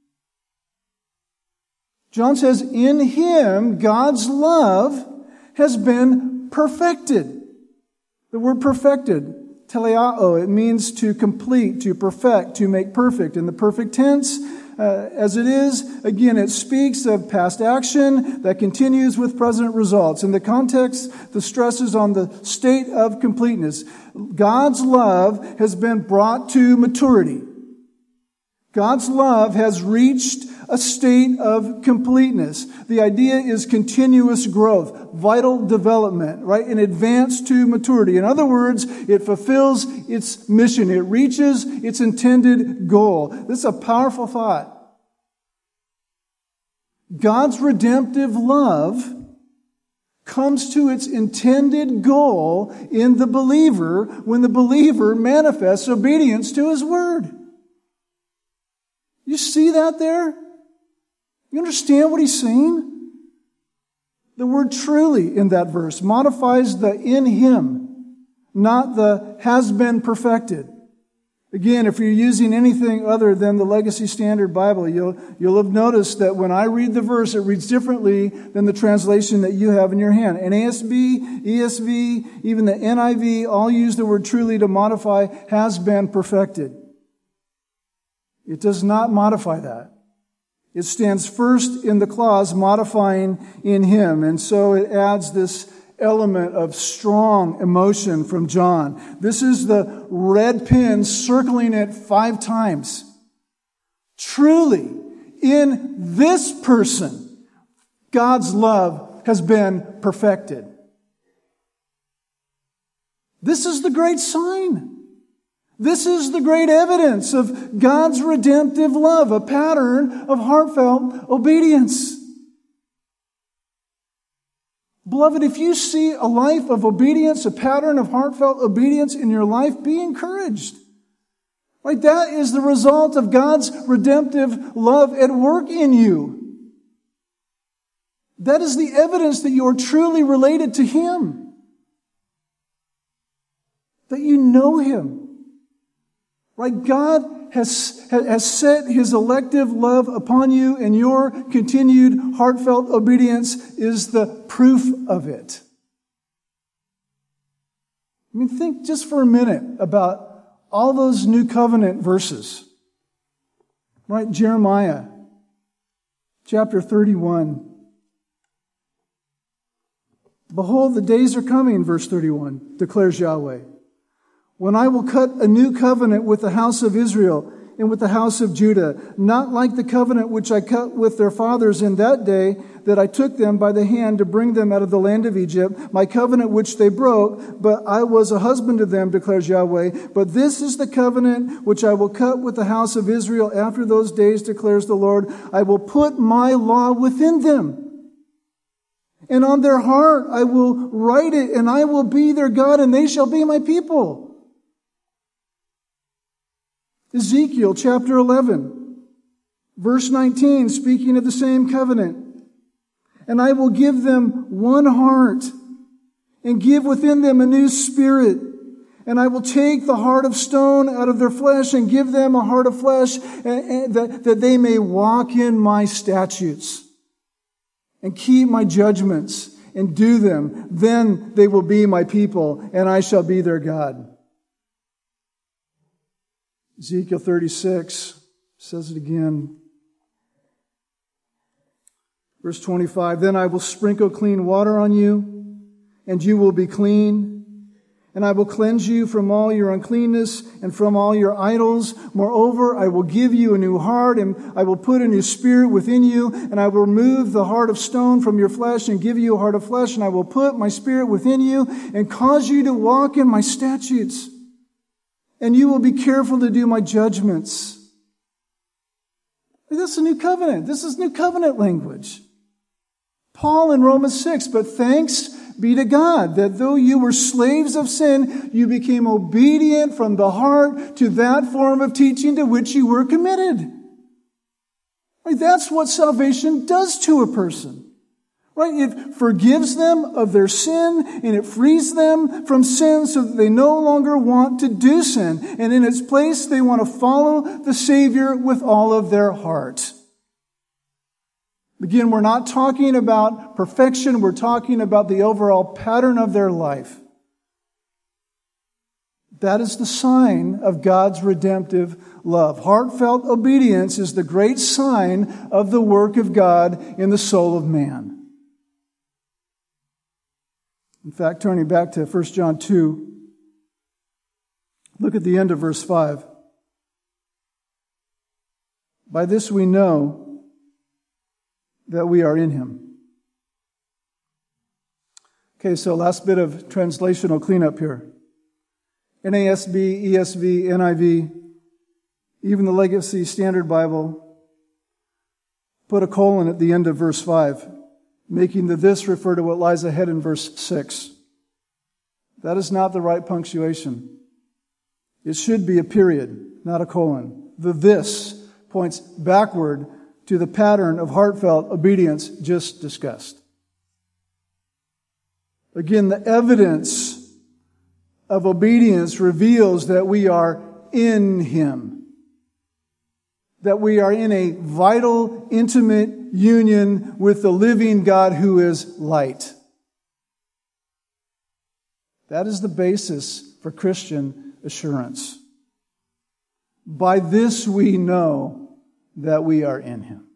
John says, in him, God's love has been perfected. The word perfected, teleao, it means to complete, to perfect, to make perfect. In the perfect tense, uh, as it is, again, it speaks of past action that continues with present results. In the context, the stress is on the state of completeness. God's love has been brought to maturity. God's love has reached a state of completeness. The idea is continuous growth, vital development, right? An advance to maturity. In other words, it fulfills its mission. It reaches its intended goal. This is a powerful thought. God's redemptive love comes to its intended goal in the believer when the believer manifests obedience to his word. You see that there? You understand what he's saying? The word truly in that verse modifies the in him, not the has been perfected. Again, if you're using anything other than the Legacy Standard Bible, you'll, you'll have noticed that when I read the verse, it reads differently than the translation that you have in your hand. N A S B, E S V, even the N I V all use the word truly to modify has been perfected. It does not modify that. It stands first in the clause modifying in him. And so it adds this element of strong emotion from John. This is the red pen circling it five times. Truly, in this person, God's love has been perfected. This is the great sign. This is the great evidence of God's redemptive love, a pattern of heartfelt obedience. Beloved, if you see a life of obedience, a pattern of heartfelt obedience in your life, be encouraged. Right? That is the result of God's redemptive love at work in you. That is the evidence that you are truly related to him. that you know Him. Right? God has, has set His elective love upon you, and your continued heartfelt obedience is the proof of it. I mean, think just for a minute about all those new covenant verses. Right? Jeremiah chapter thirty-one. Behold, the days are coming, verse thirty-one, declares Yahweh, when I will cut a new covenant with the house of Israel and with the house of Judah, not like the covenant which I cut with their fathers in that day that I took them by the hand to bring them out of the land of Egypt, my covenant which they broke, but I was a husband to them, declares Yahweh. But this is the covenant which I will cut with the house of Israel after those days, declares the Lord. I will put my law within them, and on their heart I will write it, and I will be their God, and they shall be my people. Ezekiel chapter eleven, verse nineteen, speaking of the same covenant. And I will give them one heart, and give within them a new spirit. And I will take the heart of stone out of their flesh, and give them a heart of flesh, that, that they may walk in my statutes, and keep my judgments, and do them. Then they will be my people, and I shall be their God. Ezekiel thirty-six says it again. Verse twenty-five, then I will sprinkle clean water on you, and you will be clean. And I will cleanse you from all your uncleanness and from all your idols. Moreover, I will give you a new heart, and I will put a new spirit within you, and I will remove the heart of stone from your flesh and give you a heart of flesh, and I will put my spirit within you and cause you to walk in my statutes. And you will be careful to do my judgments. This is a new covenant. This is new covenant language. Paul in Romans six, but thanks be to God that though you were slaves of sin, you became obedient from the heart to that form of teaching to which you were committed. Right? That's what salvation does to a person. Right? It forgives them of their sin, and it frees them from sin so that they no longer want to do sin. And in its place, they want to follow the Savior with all of their heart. Again, we're not talking about perfection. We're talking about the overall pattern of their life. That is the sign of God's redemptive love. Heartfelt obedience is the great sign of the work of God in the soul of man. In fact, turning back to First John two, look at the end of verse five. By this we know that we are in Him. Okay, so last bit of translational cleanup here. N A S B, E S V, N I V, even the Legacy Standard Bible put a colon at the end of verse five, making the this refer to what lies ahead in verse six. That is not the right punctuation. It should be a period, not a colon. The this points backward to the pattern of heartfelt obedience just discussed. Again, the evidence of obedience reveals that we are in Him. That we are in a vital, intimate union with the living God who is light. That is the basis for Christian assurance. By this we know that we are in Him.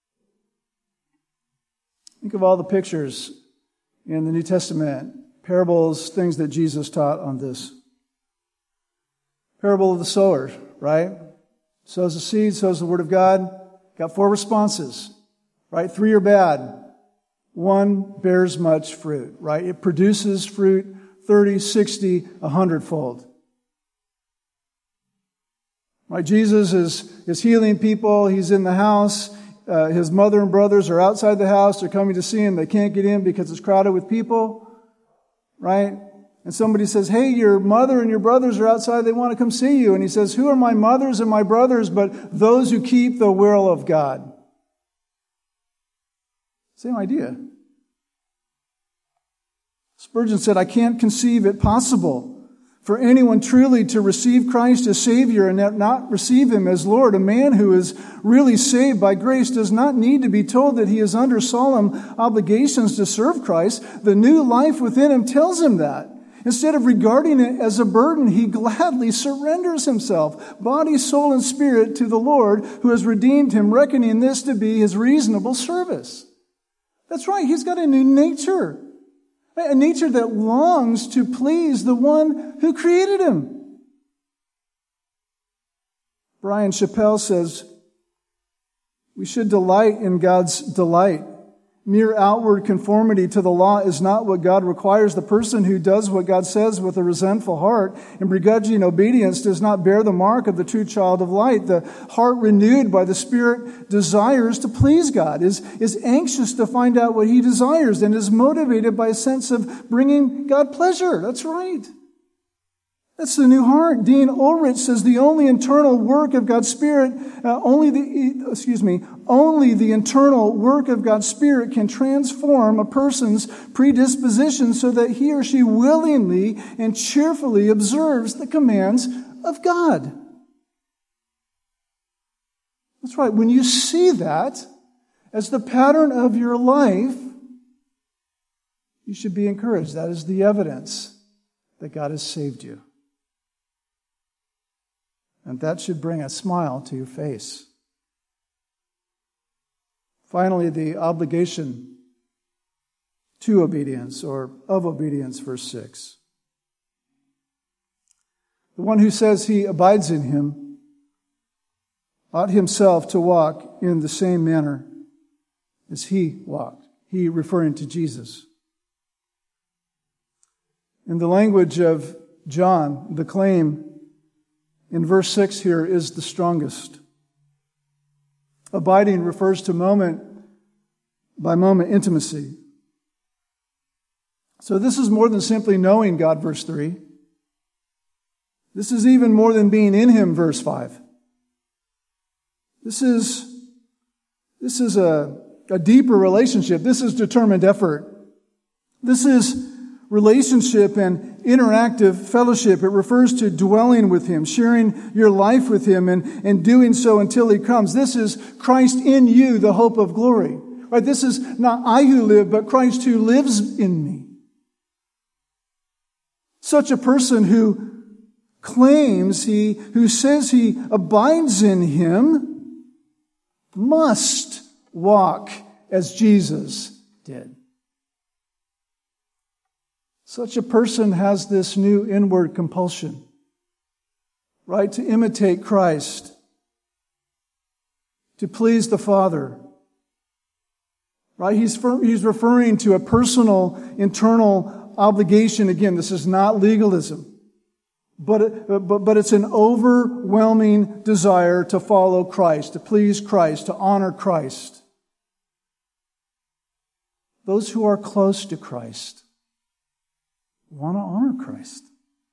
Think of all the pictures in the New Testament, parables, things that Jesus taught on this. Parable of the sower, right? Sows the seed, sows the word of God. Got four responses, right? Three are bad. One bears much fruit, right? It produces fruit thirty, sixty, a hundredfold. Right? Jesus is, is healing people. He's in the house. Uh, his mother and brothers are outside the house. They're coming to see him. They can't get in because it's crowded with people. Right? And somebody says, hey, your mother and your brothers are outside. They want to come see you. And he says, who are my mothers and my brothers but those who keep the will of God? Same idea. Spurgeon said, I can't conceive it possible For anyone truly to receive Christ as Savior and not receive Him as Lord, a man who is really saved by grace does not need to be told that he is under solemn obligations to serve Christ. The new life within him tells him that. Instead of regarding it as a burden, he gladly surrenders himself, body, soul, and spirit, to the Lord who has redeemed him, reckoning this to be his reasonable service. That's right, he's got a new nature. A nature that longs to please the one who created him. Brian Chappell says, we should delight in God's delight. Mere outward conformity to the law is not what God requires. The person who does what God says with a resentful heart and begrudging obedience does not bear the mark of the true child of light. The heart renewed by the Spirit desires to please God, is, is anxious to find out what He desires, and is motivated by a sense of bringing God pleasure. That's right. That's the new heart. Dean Ulrich says the only internal work of God's Spirit, uh, only the, excuse me, only the internal work of God's Spirit can transform a person's predisposition so that he or she willingly and cheerfully observes the commands of God. That's right. When you see that as the pattern of your life, you should be encouraged. That is the evidence that God has saved you. And that should bring a smile to your face. Finally, the obligation to obedience, or of obedience, verse six. The one who says he abides in Him ought himself to walk in the same manner as He walked. He referring to Jesus. In the language of John, the claim in verse six here is the strongest. Abiding refers to moment by moment intimacy. So this is more than simply knowing God, verse three. This is even more than being in Him, verse five. This is, this is a, a deeper relationship. This is determined effort. This is relationship and interactive fellowship. It refers to dwelling with Him, sharing your life with Him, and, and doing so until He comes. This is Christ in you, the hope of glory. Right? This is not I who live, but Christ who lives in me. Such a person who claims he, who says he abides in Him, must walk as Jesus did. Such a person has this new inward compulsion, right, to imitate Christ, to please the Father. Right? He's, he's referring to a personal, internal obligation. Again, this is not legalism, but, but, but it's an overwhelming desire to follow Christ, to please Christ, to honor Christ. Those who are close to Christ want to honor Christ.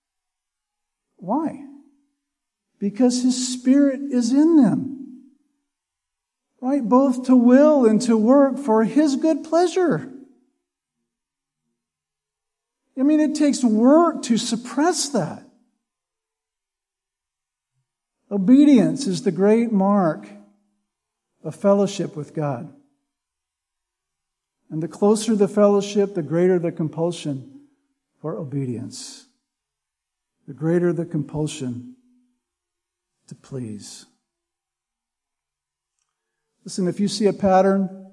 Why? Because His Spirit is in them. Right? Both to will and to work for His good pleasure. I mean, it takes work to suppress that. Obedience is the great mark of fellowship with God. And the closer the fellowship, the greater the compulsion for obedience. The greater the compulsion to please. Listen, if you see a pattern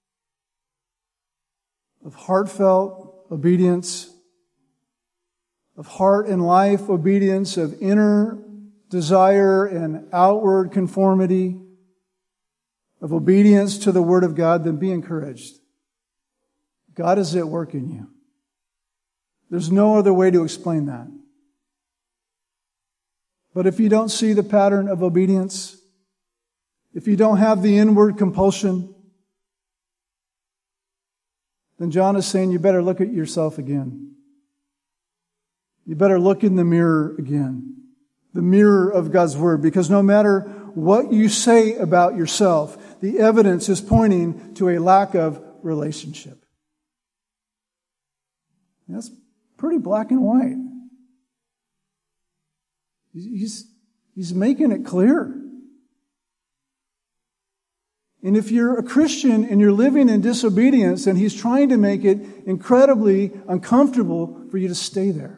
of heartfelt obedience, of heart and life obedience, of inner desire and outward conformity, of obedience to the Word of God, then be encouraged. God is at work in you. There's no other way to explain that. But if you don't see the pattern of obedience, if you don't have the inward compulsion, then John is saying you better look at yourself again. You better look in the mirror again. The mirror of God's Word. Because no matter what you say about yourself, the evidence is pointing to a lack of relationship. That's pretty black and white. He's, he's making it clear. And if you're a Christian and you're living in disobedience, then he's trying to make it incredibly uncomfortable for you to stay there.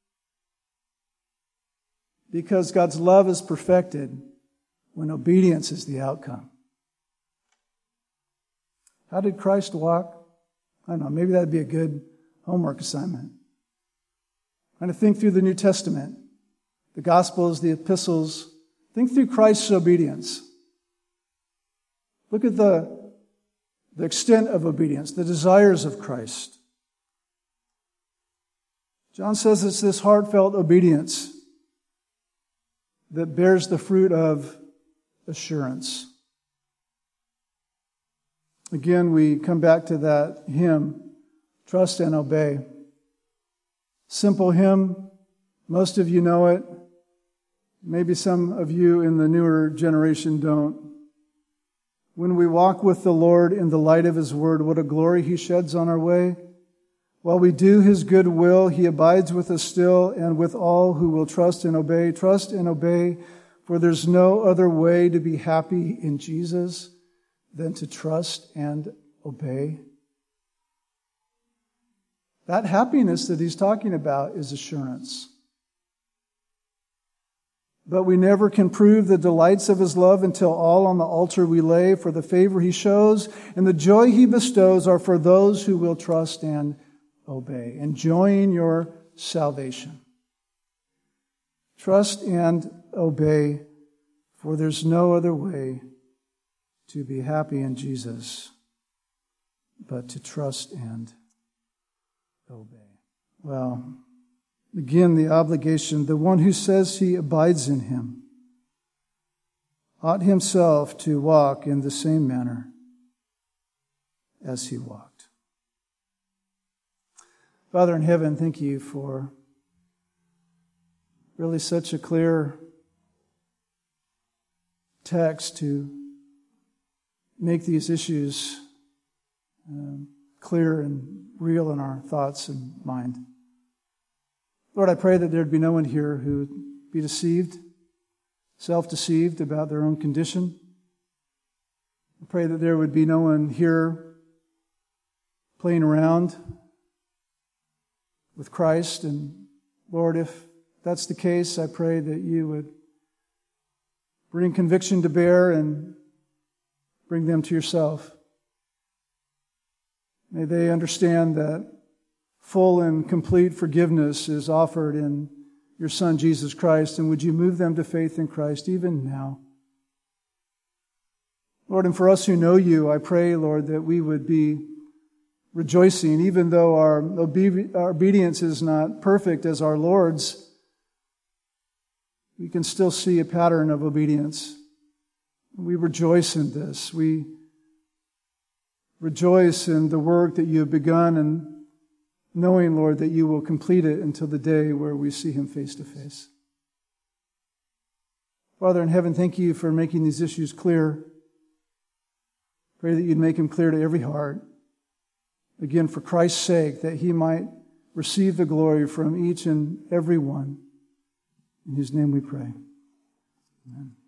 Because God's love is perfected when obedience is the outcome. How did Christ walk? I don't know, maybe that'd be a good homework assignment. Trying to think through the New Testament, the Gospels, the epistles. Think through Christ's obedience. Look at the, the extent of obedience, the desires of Christ. John says it's this heartfelt obedience that bears the fruit of assurance. Again, we come back to that hymn, Trust and Obey. Simple hymn. Most of you know it. Maybe some of you in the newer generation don't. When we walk with the Lord in the light of His Word, what a glory He sheds on our way. While we do His good will, He abides with us still and with all who will trust and obey. Trust and obey, for there's no other way to be happy in Jesus than to trust and obey. That happiness that He's talking about is assurance. But we never can prove the delights of His love until all on the altar we lay, for the favor He shows and the joy He bestows are for those who will trust and obey, enjoying your salvation. Trust and obey, for there's no other way to be happy in Jesus but to trust and obey. Well, again, the obligation, the one who says he abides in Him ought himself to walk in the same manner as He walked. Father in heaven, thank You for really such a clear text to make these issues um, clear and real in our thoughts and mind. Lord, I pray that there'd be no one here who would be deceived, self-deceived about their own condition. I pray that there would be no one here playing around with Christ. And Lord, if that's the case, I pray that You would bring conviction to bear and bring them to Yourself. May they understand that full and complete forgiveness is offered in Your Son, Jesus Christ, and would You move them to faith in Christ even now? Lord, and for us who know You, I pray, Lord, that we would be rejoicing, even though our obe- our obedience is not perfect as our Lord's, we can still see a pattern of obedience. We rejoice in this. We rejoice in the work that You have begun, and knowing, Lord, that You will complete it until the day where we see Him face to face. Father in heaven, thank You for making these issues clear. Pray that You'd make them clear to every heart. Again, for Christ's sake, that He might receive the glory from each and every one. In His name we pray. Amen.